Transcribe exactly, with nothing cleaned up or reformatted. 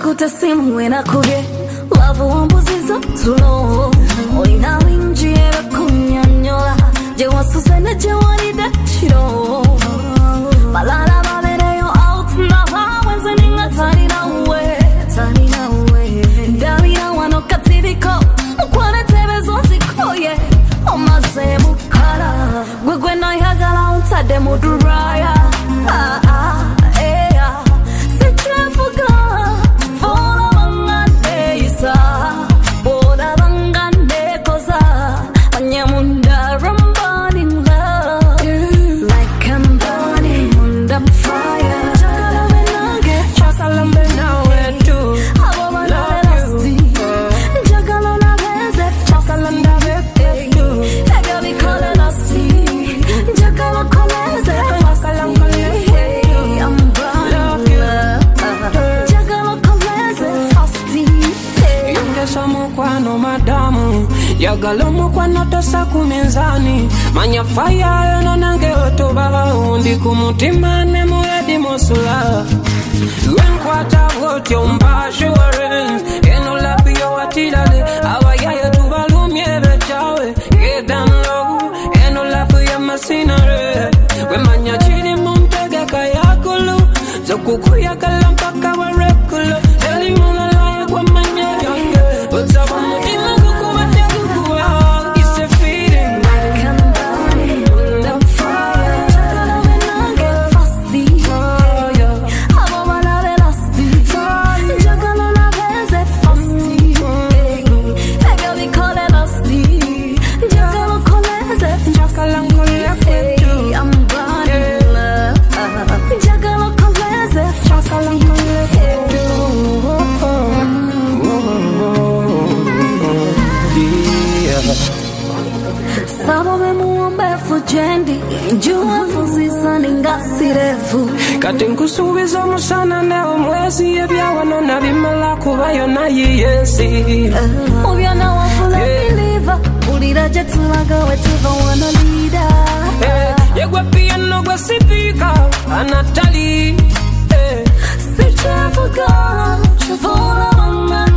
kutasimu wena kuge Wavu wambuzizo tulo Oina winji ebe kunyanyola Je wasusene je warida chiro Malala babere yo out na hawenze ninga tani na uwe Tani na uwe Dali na wano katiriko Mkwane tebe zonsi koye Omase mukara Gwegwe na yagala untade muduraya Ah ah eh ah Sitrafuka Vola wangane isa Boda wangane koza Wanyamunda I'm burning love Like I'm burning on fire Jakalambe nange Jakalambe nawe tu Abo lasti Jakalona veze Jakalanda vete tu Ega vi kole lasti Jakala koleze Jakalam koleze I'm burning love Jakala koleze fasti Yunge somo kwano madamu Yagalomo kwa noto saku menzani Manya fire no nange otoba Undi kumutima ne muedi mosula Wen kwa tagot yomba assurance Eno lapi yo watidale Awa yaya tubalumye bechawe Get down low Eno lapi ya masinare We manya chini muntege kayakulu Zokukuya kalampaka wa rekulu Deli muna laya kwa manya yange Utsawa mutima kukuwa Jendi, njua fusisa ningasirefu Kati nkusubizo musana neo mwezi Ebya wano na bimala kubayo na yiyesi uh, Ubyana wafula yeah. Believer Ulira jetulaga wetuva wana leader hey, Yegwa piano gwa sipika Anatali hey. Sitrafuka Chavola wanga